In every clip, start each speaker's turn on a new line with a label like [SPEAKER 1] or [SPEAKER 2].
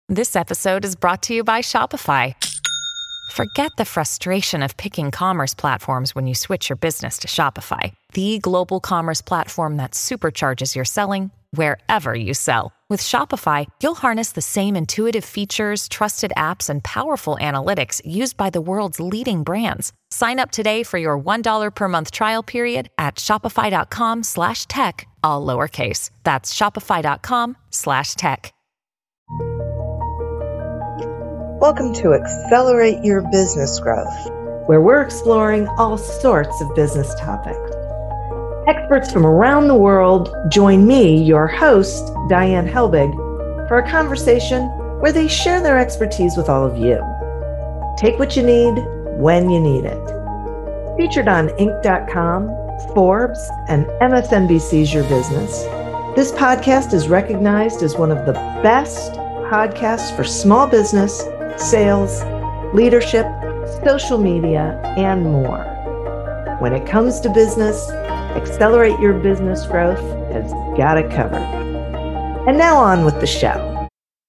[SPEAKER 1] This episode is brought to you by Shopify. Forget the frustration of picking commerce platforms when you switch your business to Shopify, the global commerce platform that supercharges your selling wherever you sell. With Shopify, you'll harness the same intuitive features, trusted apps, and powerful analytics used by the world's leading brands. Sign up today for your $1 per month trial period at shopify.com/tech, all lowercase. That's shopify.com/tech.
[SPEAKER 2] Welcome to Accelerate Your Business Growth, where we're exploring all sorts of business topics. Experts from around the world join me, your host, Diane Helbig, for a conversation where they share their expertise with all of you. Take what you need when you need it. Featured on Inc.com, Forbes, and MSNBC's Your Business, this podcast is recognized as one of the best podcasts for small business, sales, leadership, social media, and more. When it comes to business, Accelerate Your Business Growth has got it covered. And now on with the show.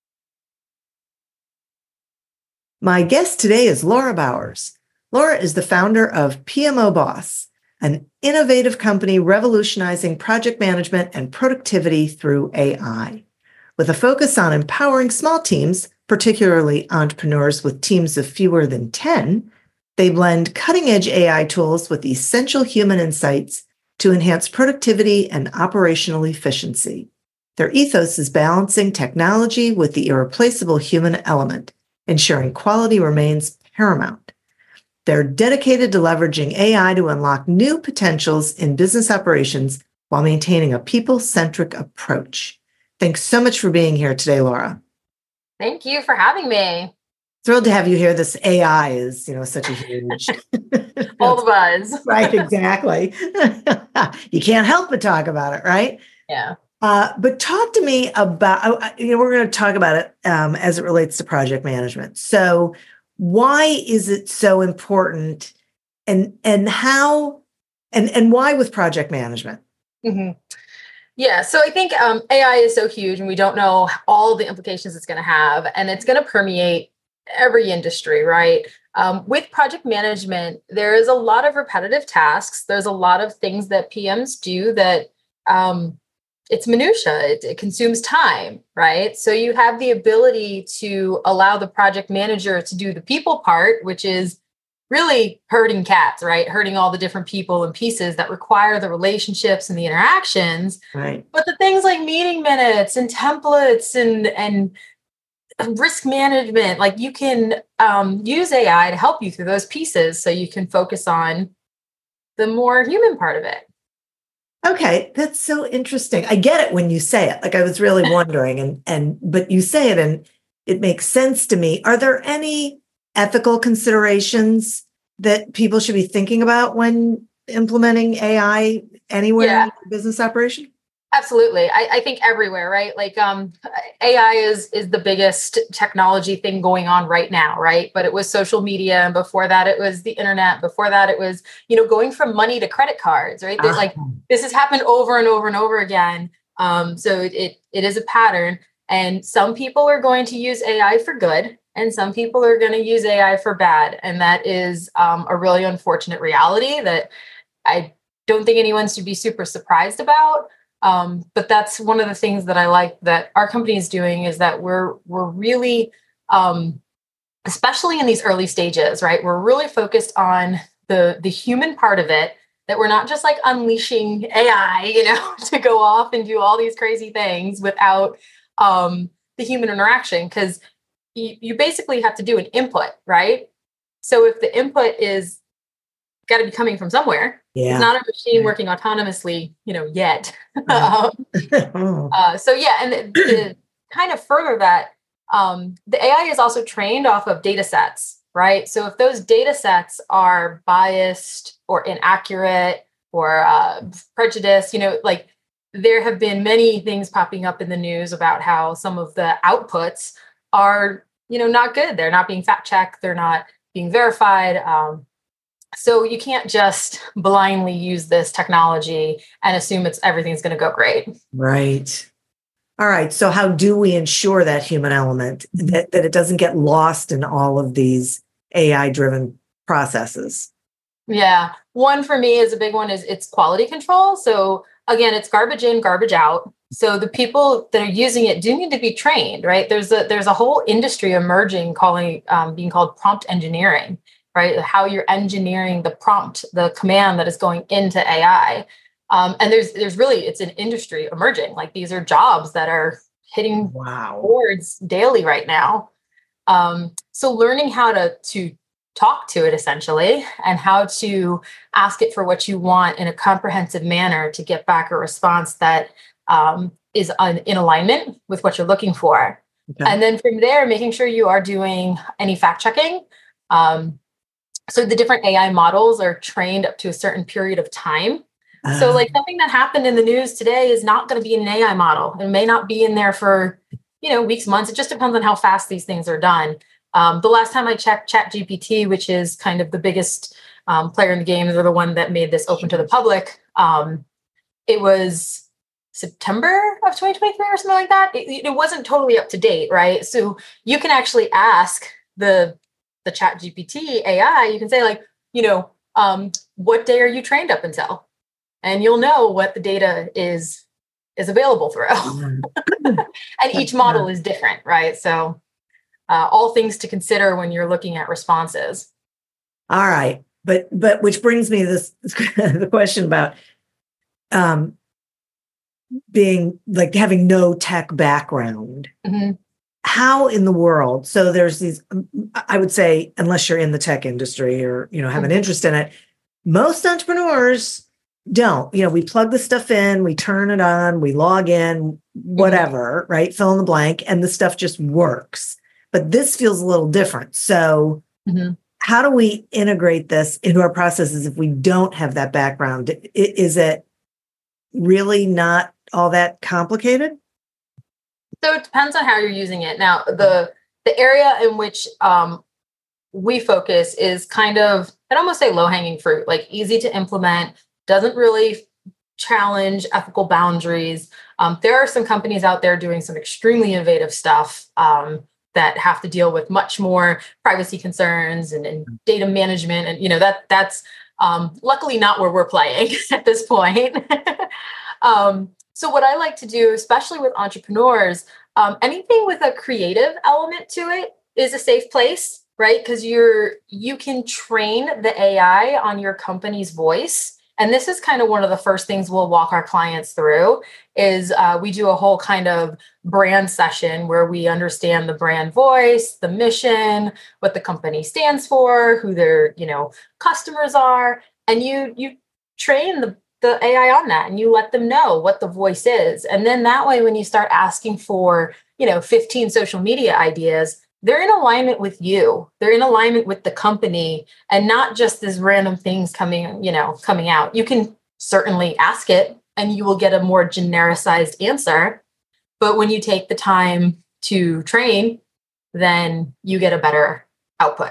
[SPEAKER 2] My guest today is Laura Bowers. Laura is the founder of PMO Boss, an innovative company revolutionizing project management and productivity through AI. With a focus on empowering small teams, particularly entrepreneurs with teams of fewer than 10, they blend cutting-edge AI tools with essential human insights to enhance productivity and operational efficiency. Their ethos is balancing technology with the irreplaceable human element, ensuring quality remains paramount. They're dedicated to leveraging AI to unlock new potentials in business operations while maintaining a people-centric approach. Thanks so much for being here today, Laura.
[SPEAKER 3] Thank you for having me.
[SPEAKER 2] Thrilled to have you here. This AI is, such a huge...
[SPEAKER 3] All the buzz.
[SPEAKER 2] Right, exactly. You can't help but talk about it, right?
[SPEAKER 3] Yeah.
[SPEAKER 2] But talk to me about, we're going to talk about it as it relates to project management. So why is it so important and how, and why with project management?
[SPEAKER 3] Mm-hmm. Yeah. So I think AI is so huge and we don't know all the implications it's going to have, and it's going to permeate every industry, right? With project management, there is a lot of repetitive tasks. There's a lot of things that PMs do that it's minutia. It consumes time, right? So you have the ability to allow the project manager to do the people part, which is really herding cats, right? Herding all the different people and pieces that require the relationships and the interactions.
[SPEAKER 2] Right.
[SPEAKER 3] But the things like meeting minutes and templates and risk management, like you can use AI to help you through those pieces so you can focus on the more human part of it.
[SPEAKER 2] Okay, that's so interesting. I get it when you say it. Like I was really wondering, but you say it and it makes sense to me. Are there any ethical considerations that people should be thinking about when implementing AI anywhere in your business operation?
[SPEAKER 3] Absolutely. I think everywhere, right? Like AI is the biggest technology thing going on right now, right? But it was social media. And before that, it was the internet. Before that, it was, going from money to credit cards, right? Like this has happened over and over and over again. So it is a pattern. And some people are going to use AI for good, and some people are going to use AI for bad. And that is a really unfortunate reality that I don't think anyone should be super surprised about. But that's one of the things that I like that our company is doing, is that we're really, especially in these early stages, right? We're really focused on the human part of it, that we're not just like unleashing AI, to go off and do all these crazy things without the human interaction, because you basically have to do an input, right? So if the input is got to be coming from somewhere, it's not a machine working autonomously, yet. So yeah, and to kind of further that, the AI is also trained off of data sets, right? So if those data sets are biased or inaccurate or prejudiced, like there have been many things popping up in the news about how some of the outputs are, not good. They're not being fact checked. They're not being verified. So you can't just blindly use this technology and assume everything's going to go great.
[SPEAKER 2] Right. All right. So how do we ensure that human element, that it doesn't get lost in all of these AI driven processes?
[SPEAKER 3] Yeah. One for me is a big one is it's quality control. So again, it's garbage in, garbage out. So the people that are using it do need to be trained, right? There's a whole industry emerging being called prompt engineering, right? How you're engineering the prompt, the command that is going into AI. And there's really, it's an industry emerging. Like these are jobs that are hitting boards daily right now. So learning how to talk to it essentially, and how to ask it for what you want in a comprehensive manner to get back a response that is in alignment with what you're looking for. Okay. And then from there, making sure you are doing any fact checking. So the different AI models are trained up to a certain period of time. So like something that happened in the news today is not going to be in an AI model. It may not be in there for, weeks, months. It just depends on how fast these things are done. The last time I checked ChatGPT, which is kind of the biggest player in the game, they're the one that made this open to the public. It was September of 2023 or something like that. It wasn't totally up to date, right? So you can actually ask the ChatGPT AI, you can say like, what day are you trained up until? And you'll know what the data is available through. And each model is different, right? So all things to consider when you're looking at responses.
[SPEAKER 2] All right. But which brings me to the question about being like having no tech background. Mm-hmm. How in the world? So there's these, I would say, unless you're in the tech industry or, have an interest in it, most entrepreneurs don't. We plug the stuff in, we turn it on, we log in, whatever, right? Fill in the blank, and the stuff just works. But this feels a little different. So how do we integrate this into our processes if we don't have that background? Is it really not all that complicated?
[SPEAKER 3] So it depends on how you're using it. Now, the area in which we focus is kind of, I'd almost say low-hanging fruit, like easy to implement, doesn't really challenge ethical boundaries. There are some companies out there doing some extremely innovative stuff that have to deal with much more privacy concerns and data management. And, that's luckily not where we're playing at this point. So what I like to do, especially with entrepreneurs, anything with a creative element to it is a safe place, right? Because you can train the AI on your company's voice. And this is kind of one of the first things we'll walk our clients through is we do a whole kind of brand session where we understand the brand voice, the mission, what the company stands for, who their, customers are. And you train the AI on that and you let them know what the voice is. And then that way, when you start asking for, 15 social media ideas, they're in alignment with you. They're in alignment with the company and not just these random things coming out. You can certainly ask it and you will get a more genericized answer. But when you take the time to train, then you get a better output.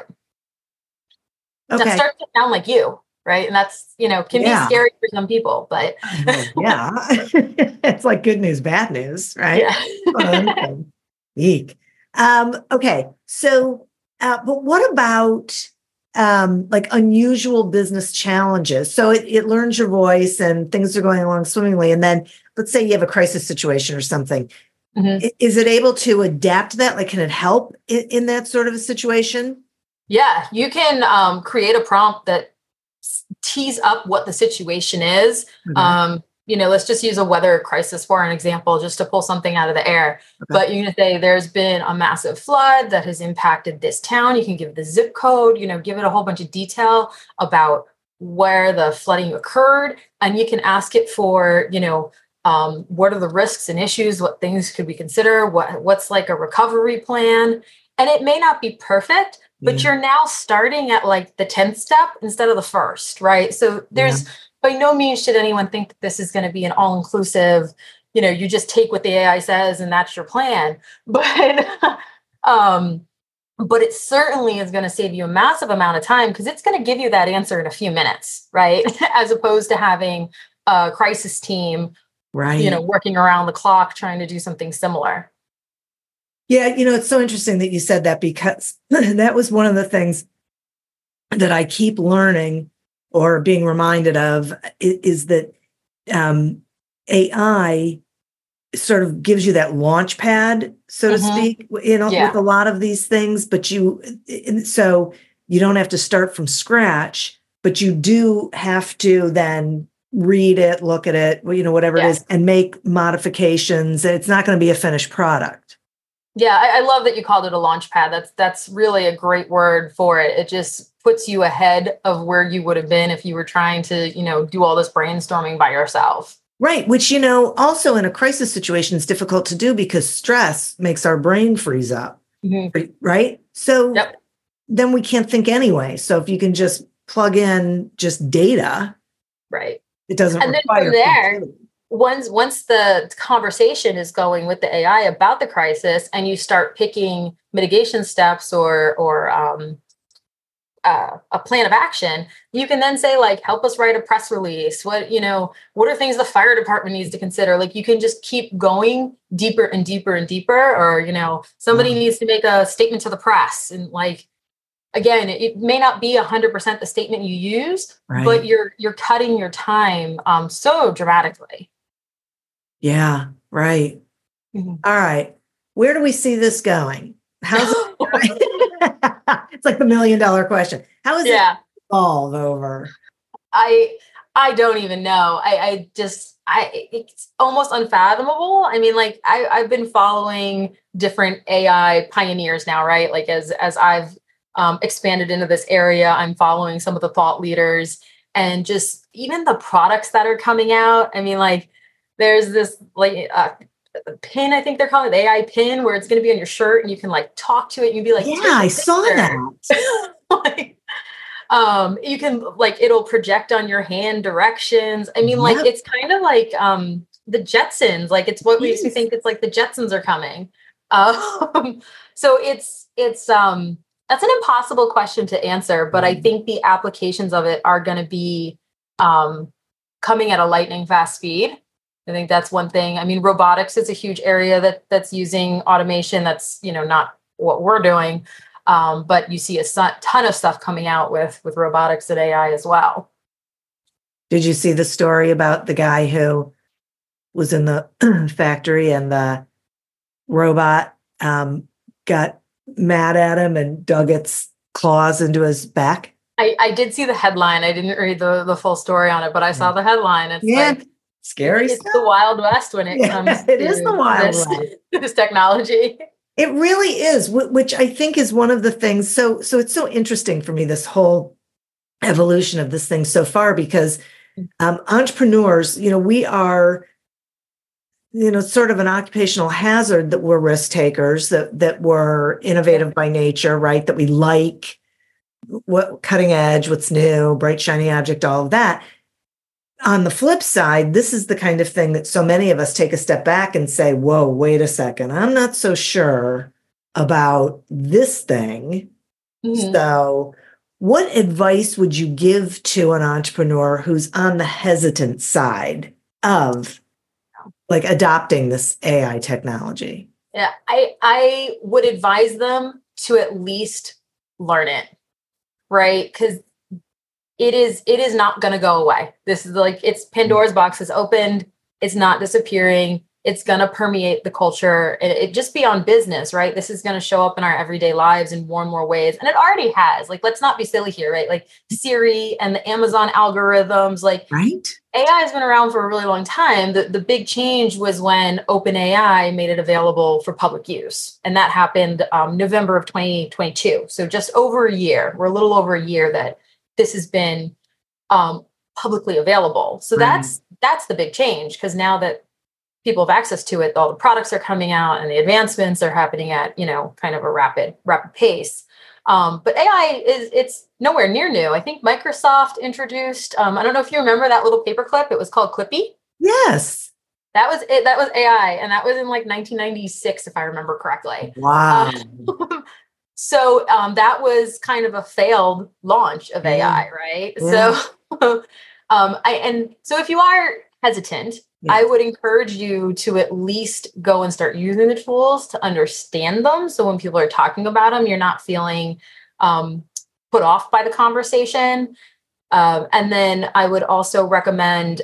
[SPEAKER 3] Okay. That starts to sound like you, right? And that's, can be scary for some people, but
[SPEAKER 2] yeah, it's like good news, bad news, right? Yeah. Eek. Okay. So, but what about like unusual business challenges? So it learns your voice and things are going along swimmingly. And then let's say you have a crisis situation or something. Mm-hmm. Is it able to adapt to that? Like, can it help in that sort of a situation?
[SPEAKER 3] Yeah, you can create a prompt that tees up what the situation is. Mm-hmm. Let's just use a weather crisis for an example, just to pull something out of the air. Okay. But you can say there's been a massive flood that has impacted this town. You can give the zip code, give it a whole bunch of detail about where the flooding occurred. And you can ask it for, what are the risks and issues? What things could we consider? What's like a recovery plan? And it may not be perfect, but you're now starting at like the 10th step instead of the first, right? So there's by no means should anyone think that this is going to be an all-inclusive, you just take what the AI says and that's your plan. But it certainly is going to save you a massive amount of time because it's going to give you that answer in a few minutes, right? As opposed to having a crisis team
[SPEAKER 2] Right.
[SPEAKER 3] working around the clock, trying to do something similar.
[SPEAKER 2] Yeah. It's so interesting that you said that, because that was one of the things that I keep learning or being reminded of is that AI sort of gives you that launch pad, so to speak, with a lot of these things, but so you don't have to start from scratch, but you do have to then read it, look at it, whatever it is, and make modifications. It's not going to be a finished product.
[SPEAKER 3] Yeah, I love that you called it a launch pad. That's really a great word for it. It just puts you ahead of where you would have been if you were trying to, do all this brainstorming by yourself.
[SPEAKER 2] Right. Which, also in a crisis situation is difficult to do because stress makes our brain freeze up. Mm-hmm. Right. So then we can't think anyway. So if you can just plug in just data,
[SPEAKER 3] right,
[SPEAKER 2] it doesn't
[SPEAKER 3] and
[SPEAKER 2] require.
[SPEAKER 3] Then from there, once the conversation is going with the AI about the crisis, and you start picking mitigation steps or a plan of action, you can then say, like, help us write a press release. What are things the fire department needs to consider? Like, you can just keep going deeper and deeper and deeper, or, somebody needs to make a statement to the press. And like, again, it may not be 100% the statement you use, right, but you're cutting your time so dramatically.
[SPEAKER 2] Yeah. Right. Mm-hmm. All right. Where do we see this going? How's it? It's like the $1 million question. How is it evolve over?
[SPEAKER 3] I don't even know. It's almost unfathomable. I mean, like I've been following different AI pioneers now, right? Like as I've expanded into this area, I'm following some of the thought leaders, and just even the products that are coming out. I mean, like there's this like pin, I think they're calling it, the AI pin, where it's going to be on your shirt and you can like talk to it and you'd be like,
[SPEAKER 2] yeah, I saw that.
[SPEAKER 3] Like, you can like, it'll project on your hand directions. I mean, like, it's kind of like the Jetsons, like it's what makes me think it's like the Jetsons are coming. So it's that's an impossible question to answer, but I think the applications of it are going to be coming at a lightning fast speed. I think that's one thing. I mean, robotics is a huge area that's using automation. That's, not what we're doing. But you see a ton of stuff coming out with robotics and AI as well.
[SPEAKER 2] Did you see the story about the guy who was in the factory and the robot got mad at him and dug its claws into his back?
[SPEAKER 3] I did see the headline. I didn't read the full story on it, but I saw the headline. It's like,
[SPEAKER 2] scary
[SPEAKER 3] it's
[SPEAKER 2] stuff.
[SPEAKER 3] The Wild West when it comes to
[SPEAKER 2] is the Wild West.
[SPEAKER 3] This technology.
[SPEAKER 2] It really is, which I think is one of the things. So it's so interesting for me, this whole evolution of this thing so far, because entrepreneurs, we are, sort of an occupational hazard that we're risk takers, that we're innovative by nature, right? That we like what cutting edge, what's new, bright, shiny object, all of that. On the flip side, this is the kind of thing that so many of us take a step back and say, whoa, wait a second. I'm not so sure about this thing. Mm-hmm. So what advice would you give to an entrepreneur who's on the hesitant side of like adopting this AI technology?
[SPEAKER 3] Yeah, I would advise them to at least learn it, right? Because it is not going to go away. This is like, it's Pandora's box is opened. It's not disappearing. It's going to permeate the culture. It just beyond business, right? This is going to show up in our everyday lives in more and more ways. And it already has. Like, let's not be silly here, right? Like Siri and the Amazon algorithms, like
[SPEAKER 2] right? AI
[SPEAKER 3] has been around for a really long time. The big change was when OpenAI made it available for public use. And that happened November of 2022. So just over a year. We're a little over a year that this has been publicly available. So that's the big change, because now that people have access to it, all the products are coming out and the advancements are happening at, kind of a rapid pace. But AI it's nowhere near new. I think Microsoft introduced, I don't know if you remember that little paperclip. It was called Clippy.
[SPEAKER 2] Yes.
[SPEAKER 3] That was it. That was AI. And that was in like 1996, if I remember correctly.
[SPEAKER 2] Wow.
[SPEAKER 3] So that was kind of a failed launch of AI, right? Yeah. So, so if you are hesitant, I would encourage you to at least go and start using the tools to understand them. So when people are talking about them, you're not feeling put off by the conversation. And then I would also recommend,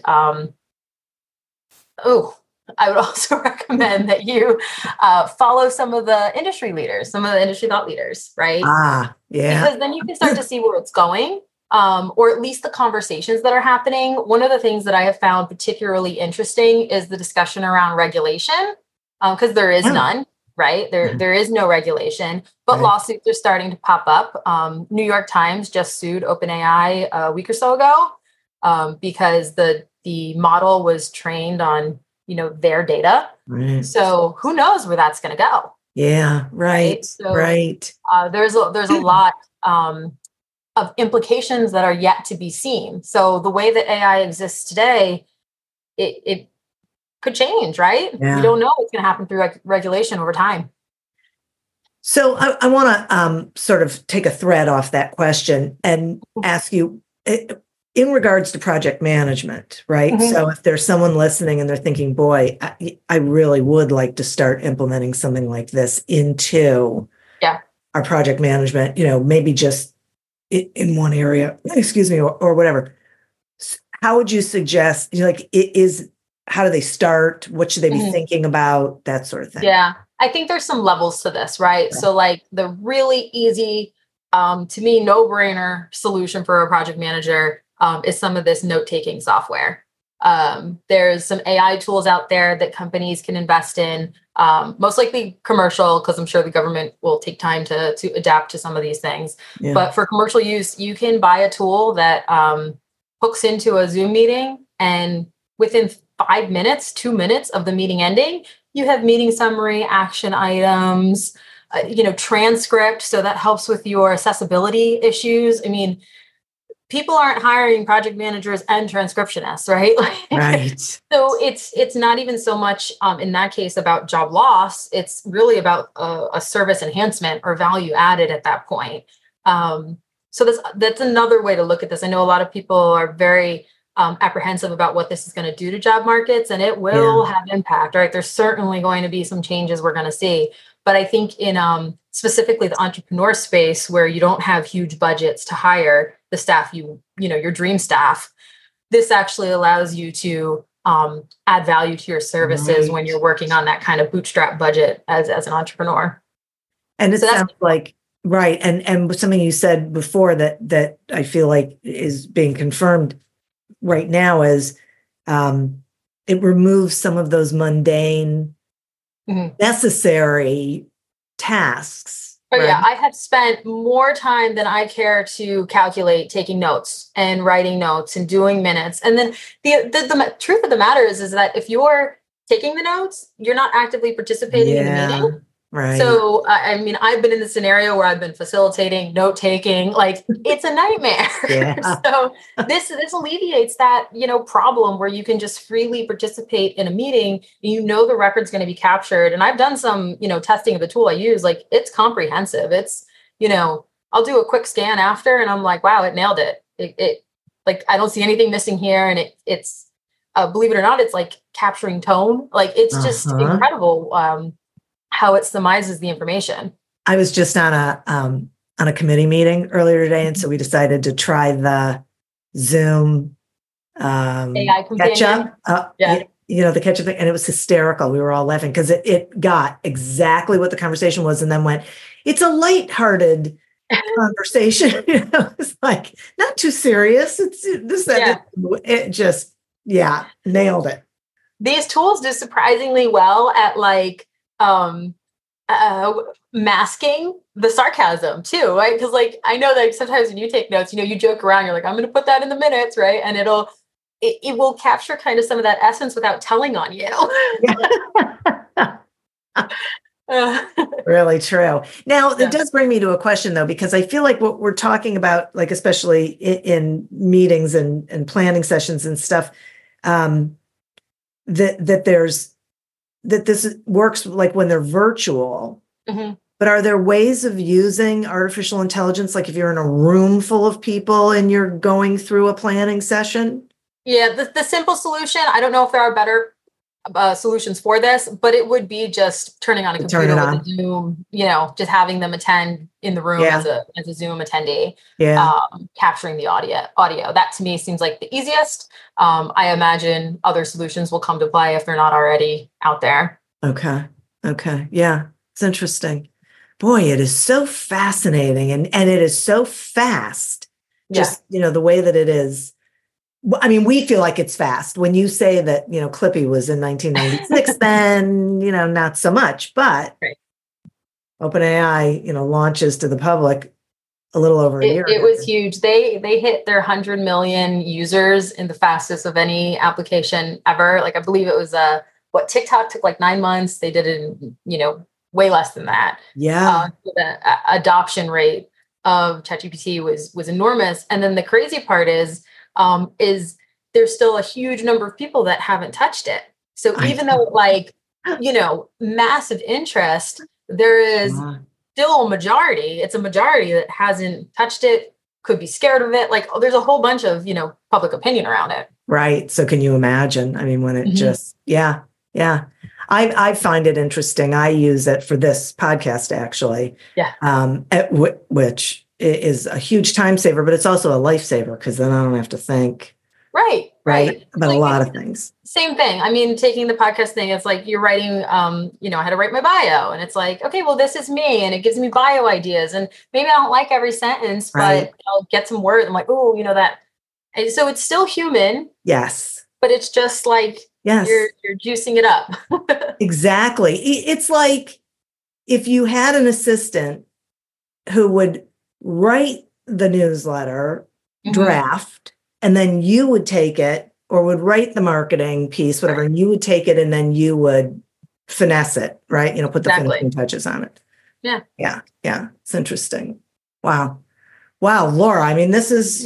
[SPEAKER 3] that you follow some of the industry leaders, some of the industry thought leaders, right? Because then you can start to see where it's going, or at least the conversations that are happening. One of the things that I have found particularly interesting is the discussion around regulation, because there is none, right? There is no regulation, but lawsuits are starting to pop up. New York Times just sued OpenAI a week or so ago because the model was trained on their data. Right. So who knows where that's going to go?
[SPEAKER 2] Yeah. Right. So,
[SPEAKER 3] there's a lot of implications that are yet to be seen. So the way that AI exists today, it could change, right? Yeah. We don't know what's going to happen through regulation over time.
[SPEAKER 2] So I want to sort of take a thread off that question and ask you, in regards to project management, right? Mm-hmm. So if there's someone listening and they're thinking, boy, I really would like to start implementing something like this into our project management, maybe just in one area, or whatever. How would you suggest, how do they start? What should they be thinking about? That sort of thing.
[SPEAKER 3] Yeah, I think there's some levels to this, right? Yeah. So like the really easy, to me, no-brainer solution for a project manager is some of this note-taking software. There's some AI tools out there that companies can invest in, most likely commercial, because I'm sure the government will take time to adapt to some of these things. Yeah. But for commercial use, you can buy a tool that hooks into a Zoom meeting, and within 5 minutes, 2 minutes of the meeting ending, you have meeting summary, action items, transcript. So that helps with your accessibility issues. I mean, people aren't hiring project managers and transcriptionists, right?
[SPEAKER 2] Right.
[SPEAKER 3] So it's not even so much in that case about job loss. It's really about a service enhancement or value added at that point. So that's another way to look at this. I know a lot of people are very apprehensive about what this is going to do to job markets, and it will have impact, right? There's certainly going to be some changes we're going to see. But I think in specifically the entrepreneur space, where you don't have huge budgets to hire the staff, your dream staff, this actually allows you to add value to your services when you're working on that kind of bootstrap budget as an entrepreneur.
[SPEAKER 2] And it sounds like, right. And something you said before that I feel like is being confirmed right now is it removes some of those mundane, necessary tasks.
[SPEAKER 3] Oh, right? Yeah, I have spent more time than I care to calculate taking notes and writing notes and doing minutes. And then the truth of the matter is that if you're taking the notes, you're not actively participating in the meeting.
[SPEAKER 2] Right.
[SPEAKER 3] So, I mean, I've been in the scenario where I've been facilitating, note taking, like it's a nightmare. Yeah. So this alleviates that, problem where you can just freely participate in a meeting. The record's going to be captured. And I've done some, testing of the tool I use. Like it's comprehensive. It's, I'll do a quick scan after and I'm like, wow, it nailed it. It like, I don't see anything missing here. And it's believe it or not, it's like capturing tone. Like it's just incredible. How it summarizes the information.
[SPEAKER 2] I was just on a committee meeting earlier today, and so we decided to try the Zoom
[SPEAKER 3] AI
[SPEAKER 2] catch-up. The catch-up thing, and it was hysterical. We were all laughing because it got exactly what the conversation was, and then went, "It's a lighthearted conversation." It's like not too serious. It's this that. It just nailed it.
[SPEAKER 3] These tools do surprisingly well at like. Masking the sarcasm too, right? Because like I know that sometimes when you take notes, you joke around, you're like, I'm going to put that in the minutes, right? And it will capture kind of some of that essence without telling on you.
[SPEAKER 2] Really true. Now, it does bring me to a question though, because I feel like what we're talking about, like especially in meetings and planning sessions and stuff, that this works like when they're virtual, but are there ways of using artificial intelligence? Like if you're in a room full of people and you're going through a planning session?
[SPEAKER 3] Yeah, the simple solution, I don't know if there are better solutions for this, but it would be just turning on a
[SPEAKER 2] Turn
[SPEAKER 3] computer
[SPEAKER 2] it
[SPEAKER 3] with
[SPEAKER 2] on.
[SPEAKER 3] a Zoom, just having them attend in the room
[SPEAKER 2] Yeah.
[SPEAKER 3] as a Zoom attendee,
[SPEAKER 2] Yeah.
[SPEAKER 3] capturing the audio. That to me seems like the easiest. I imagine other solutions will come to play if they're not already out there.
[SPEAKER 2] Okay. Okay. Yeah. It's interesting. Boy, it is so fascinating and it is so fast. Just, the way that it is. I mean, we feel like it's fast. When you say that, Clippy was in 1996, then, not so much, but
[SPEAKER 3] Right.
[SPEAKER 2] OpenAI, launches to the public a little over a year
[SPEAKER 3] It
[SPEAKER 2] ago.
[SPEAKER 3] was huge. They hit their 100 million users in the fastest of any application ever. Like I believe it was TikTok took like 9 months. They did it in, way less than that.
[SPEAKER 2] Yeah.
[SPEAKER 3] The adoption rate of ChatGPT was enormous. And then the crazy part is there's still a huge number of people that haven't touched it. So even though massive interest, there is still a majority. It's a majority that hasn't touched it, could be scared of it. Like there's a whole bunch of, public opinion around it.
[SPEAKER 2] Right. So can you imagine? I mean, when it just, yeah. I find it interesting. I use it for this podcast, actually.
[SPEAKER 3] Yeah.
[SPEAKER 2] Which is a huge time saver, but it's also a lifesaver because then I don't have to think.
[SPEAKER 3] Right.
[SPEAKER 2] About a lot of things.
[SPEAKER 3] Same thing. I mean, taking the podcast thing, it's like you're writing, I had to write my bio, and it's like, okay, well, this is me, and it gives me bio ideas, and maybe I don't like every sentence, but I'll get some words. I'm like, oh, that. And so it's still human.
[SPEAKER 2] Yes.
[SPEAKER 3] But it's just like,
[SPEAKER 2] yes,
[SPEAKER 3] you're juicing it up.
[SPEAKER 2] Exactly. It's like if you had an assistant who would write the newsletter draft, and then you would take it or would write the marketing piece, whatever, and you would take it and then you would finesse it, right? Put the finishing touches on it.
[SPEAKER 3] Yeah.
[SPEAKER 2] Yeah. It's interesting. Wow, Laura. I mean, this is,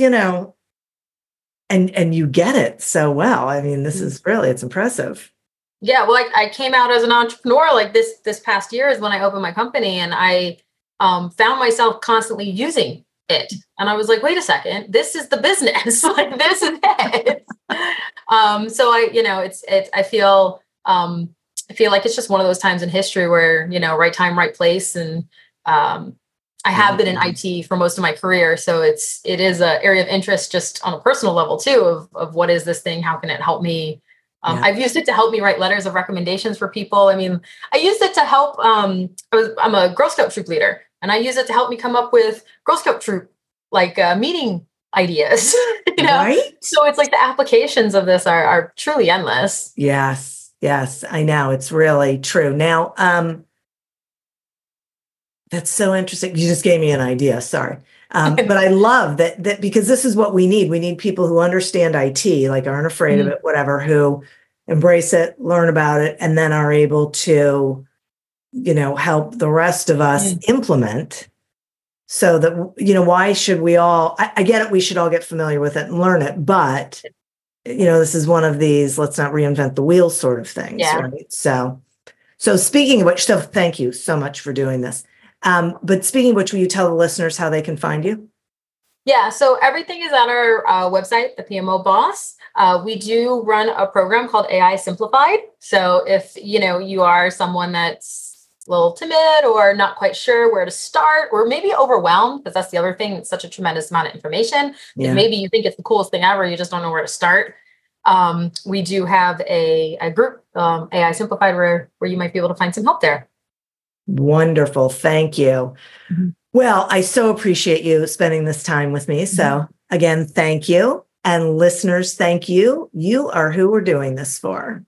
[SPEAKER 2] and you get it so well. I mean, this is really, it's impressive.
[SPEAKER 3] Yeah. Well, I came out as an entrepreneur, like this past year is when I opened my company, and I found myself constantly using it. And I was like, wait a second, this is the business. Like this is it. So I feel like it's just one of those times in history where, right time, right place. And I have been in IT for most of my career. So it is an area of interest just on a personal level too, of what is this thing? How can it help me? I've used it to help me write letters of recommendations for people. I mean, I used it to help, I'm a Girl Scout troop leader, and I use it to help me come up with Girl Scout troop, meeting ideas,
[SPEAKER 2] Right?
[SPEAKER 3] So it's like the applications of this are truly endless.
[SPEAKER 2] Yes, I know. It's really true. Now, that's so interesting. You just gave me an idea. Sorry. But I love that because this is what we need. We need people who understand IT, like aren't afraid of it, whatever, who embrace it, learn about it, and then are able to, help the rest of us implement so that, why should we all, I get it. We should all get familiar with it and learn it. But, this is one of these, let's not reinvent the wheel sort of things.
[SPEAKER 3] Yeah.
[SPEAKER 2] Right. So speaking of which, so thank you so much for doing this. But speaking of which, will you tell the listeners how they can find you?
[SPEAKER 3] Yeah, so everything is on our website, the PMO Boss. We do run a program called AI Simplified. So if you are someone that's a little timid or not quite sure where to start, or maybe overwhelmed, because that's the other thing, it's such a tremendous amount of information. Yeah. Maybe you think it's the coolest thing ever, you just don't know where to start. We do have a group, AI Simplified, where you might be able to find some help there.
[SPEAKER 2] Wonderful. Thank you. Mm-hmm. Well, I so appreciate you spending this time with me. So again, thank you. And listeners, thank you. You are who we're doing this for.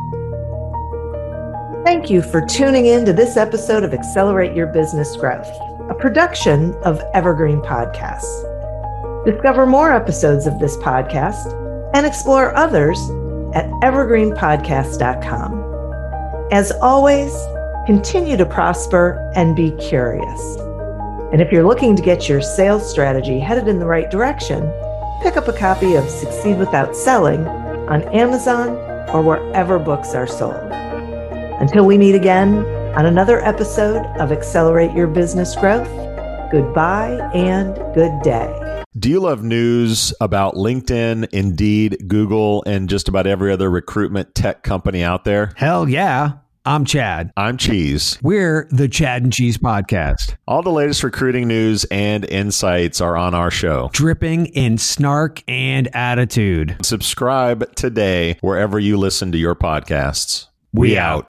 [SPEAKER 2] Thank you for tuning in to this episode of Accelerate Your Business Growth, a production of Evergreen Podcasts. Discover more episodes of this podcast and explore others at evergreenpodcast.com. As always, continue to prosper and be curious. And if you're looking to get your sales strategy headed in the right direction, pick up a copy of Succeed Without Selling on Amazon or wherever books are sold. Until we meet again on another episode of Accelerate Your Business Growth, goodbye and good day.
[SPEAKER 4] Do you love news about LinkedIn, Indeed, Google, and just about every other recruitment tech company out there?
[SPEAKER 5] Hell yeah. I'm Chad.
[SPEAKER 4] I'm Cheese.
[SPEAKER 5] We're the Chad and Cheese Podcast.
[SPEAKER 4] All the latest recruiting news and insights are on our show.
[SPEAKER 5] Dripping in snark and attitude.
[SPEAKER 4] Subscribe today wherever you listen to your podcasts.
[SPEAKER 5] We out.